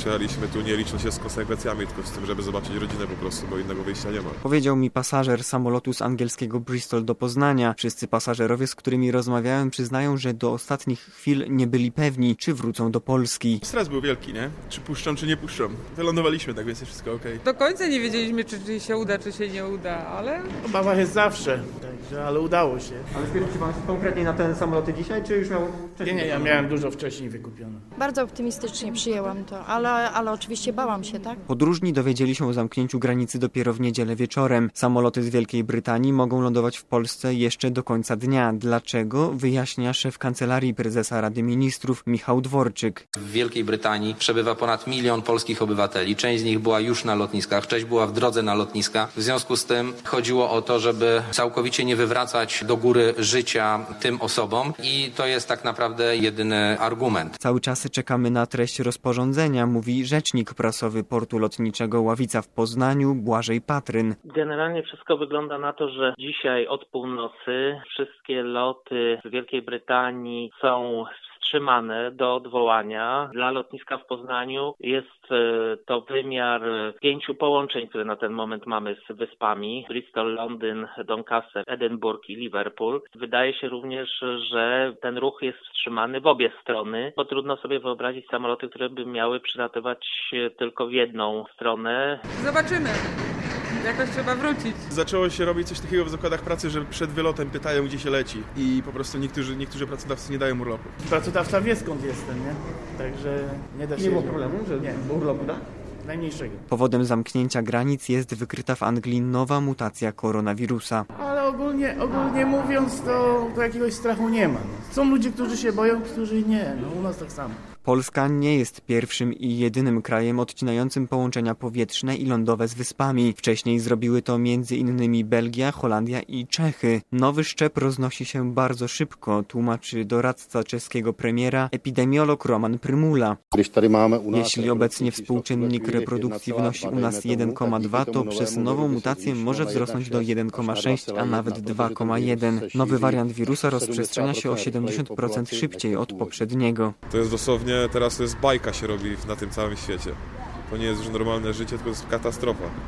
przyjechaliśmy tu nie licząc się z konsekwencjami, tylko z tym, żeby zobaczyć rodzinę po prostu, bo innego wyjścia nie ma. Powiedział mi pasażer samolotu z angielskiego Bristol do Poznania. Wszyscy pasażerowie, z którymi rozmawiałem, przyznają, że do ostatnich chwil nie byli pewni, czy wrócą do Polski. Stres był wielki, nie? Czy puszczą, czy nie puszczą. Wylądowaliśmy, tak więc jest wszystko okej. Do końca nie wiedzieliśmy, czy się uda, czy się nie uda, ale... Obawa jest zawsze, także, ale udało się. Ale zbierze pan się konkretnie na ten samolot dzisiaj, czy już miał wcześniej? Nie, ja miałem dużo wcześniej wykupione. Bardzo optymistycznie przyjęłam to, ale oczywiście bałam się, tak? Podróżni dowiedzieli się o zamknięciu granicy dopiero w niedzielę wieczorem. Samoloty z Wielkiej Brytanii mogą lądować w Polsce jeszcze do końca dnia. Dlaczego? Wyjaśnia szef Kancelarii Prezesa Rady Ministrów Michał Dworczyk. W Wielkiej Brytanii przebywa ponad 1 milion polskich obywateli. Część z nich była już na lotniskach, część była w drodze na lotniska. W związku z tym chodziło o to, żeby całkowicie nie wywracać do góry życia tym osobom i to jest tak naprawdę jedyny argument. Cały czas czekamy na treść rozporządzenia, mówi rzecznik prasowy Portu Lotniczego Ławica w Poznaniu Błażej Patryn. Generalnie wszystko wygląda na to, że dzisiaj od północy wszystkie loty z Wielkiej Brytanii są wstrzymane do odwołania. Dla lotniska w Poznaniu jest to wymiar 5 połączeń, które na ten moment mamy z wyspami. Bristol, Londyn, Doncaster, Edynburg i Liverpool. Wydaje się również, że ten ruch jest wstrzymany w obie strony, bo trudno sobie wyobrazić samoloty, które by miały przylatywać tylko w jedną stronę. Zobaczymy. Jakoś trzeba wrócić. Zaczęło się robić coś takiego w zakładach pracy, że przed wylotem pytają, gdzie się leci i po prostu niektórzy pracodawcy nie dają urlopu. Pracodawca wie, skąd jestem, nie? Także nie da się... Nie było problemu, że urlopu da? Najmniejszego. Powodem zamknięcia granic jest wykryta w Anglii nowa mutacja koronawirusa. Ale ogólnie mówiąc, to jakiegoś strachu nie ma. Są ludzie, którzy się boją, którzy nie. No u nas tak samo. Polska nie jest pierwszym i jedynym krajem odcinającym połączenia powietrzne i lądowe z wyspami. Wcześniej zrobiły to m.in. Belgia, Holandia i Czechy. Nowy szczep roznosi się bardzo szybko, tłumaczy doradca czeskiego premiera, epidemiolog Roman Prymula. Jeśli obecnie współczynnik reprodukcji wynosi u nas 1,2, to przez nową mutację może wzrosnąć do 1,6, a nawet 2,1. Nowy wariant wirusa rozprzestrzenia się o 70% szybciej od poprzedniego. To jest dosłownie, teraz to jest bajka się robi na tym całym świecie. To nie jest już normalne życie, tylko to jest katastrofa.